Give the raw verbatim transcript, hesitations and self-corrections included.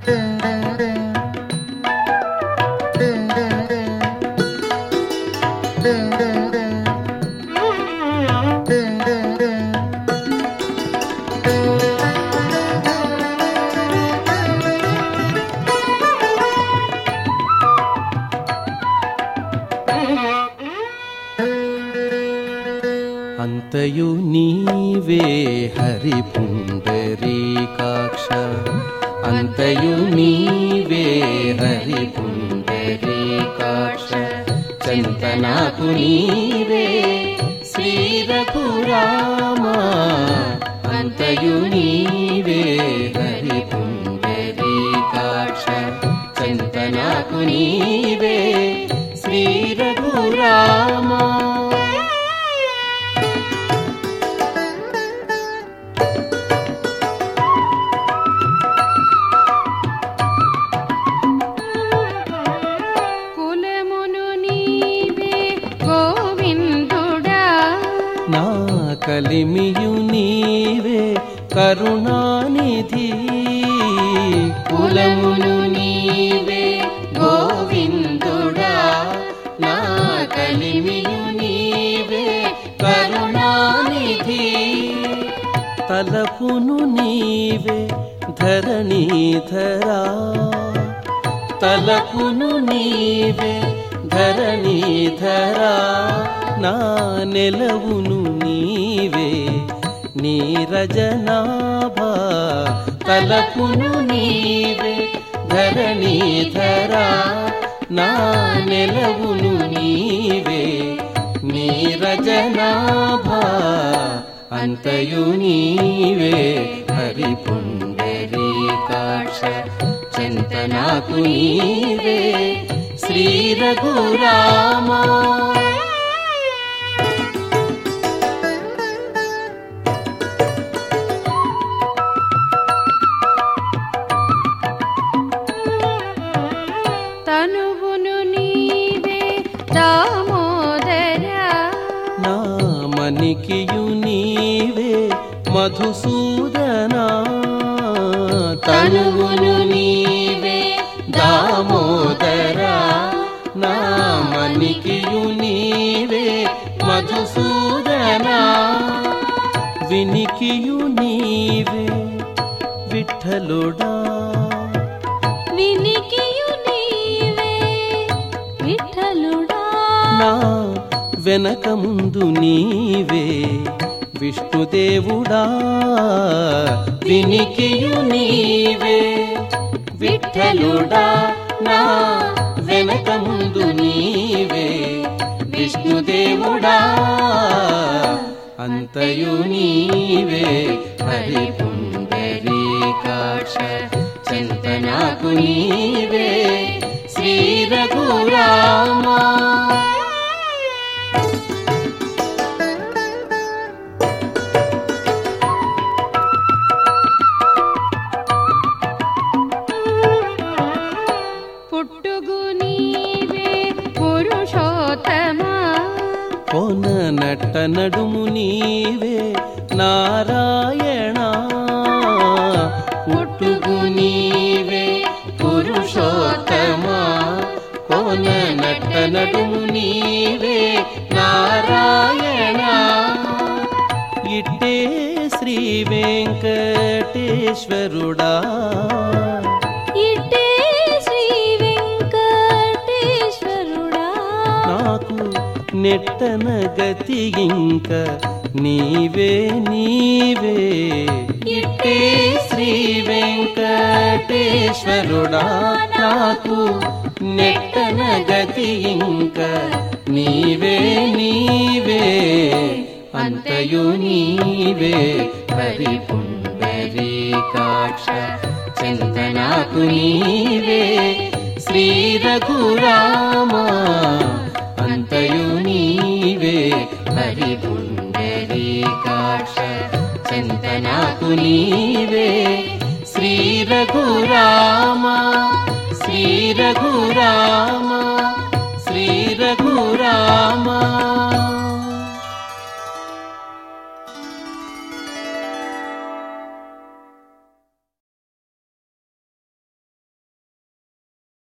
అంతయు నీవే హరి పుండరీకాక్ష, అంతయు నీవే హరి పుండరీకాక్ష, చింతనాకు నీవే శ్రీ రఘురామ, అంతయు నీవే హరి పుండరీకాక్ష, చింతనాకు నీవే శ్రీ రఘురామ. నా కలిమియు నీవే కరుణానిధి, కులమును నీవే గోవిందుడా, నా కలిమియు నీవే కరుణానిధి, తలపును నీవే ధరణీధరా, తలపును నీవే ధరణీధరా, నా నెలవును నీవే నీరజనాభా, తలపును నీవే ధరణీధరా, నా నెలవును నీవే నీరజనాభా, అంతయు నీవే హరి పుండరీకాక్ష, చింతనాకు నీవే శ్రీ రఘురామ. తనువును నీవే దామోదర, నా మణికియు నీవే మధుసూదనా, తనువును నీవే దామోదర, నా మణికియు నీవే మధుసూదనా, వినికియు నీవే విఠలుడా, వినికియు నీవే విఠలుడా, నా వెనక ముందు నీవే విష్ణుదేవుడా, వినికియు నీవే విఠలుడా, నా వెనక ముందు నీవే విష్ణుదేవుడా, అంతయు నీవే హరి పుండరీకాక్ష, చింతనాకు నీవే శ్రీ రఘురామ. పుట్టుగు నీవే పురుషోత్తమా, కోన నట్ట నడుము నీవే నారాయణ, పుట్టుగు నీవే పురుషోత్తమా, కోన నట్ట నడుము నీవే నారాయణ, ఇట్టే శ్రీ వెంకటేశ్వరుడా, ఇట్టే శ్రీ వెంకటేశ్వరుడా, నాకు నెట్టన గతి ఇంక నీవే నీవే, ఇట్టే శ్రీ వెంకటేశ్వరుడా, నాకు నెట్టన గతి ఇంక నీవే నీవే, అంతయు నీవే హరి పుండరీకాక్ష, చింతనాకు నీవే శ్రీ రఘురామ, అంతయు నీవే హరి పుండరీకాక్ష, చింతనాకు నీవే శ్రీ రఘురామ, శ్రీ రఘురామ, శ్రీ రఘు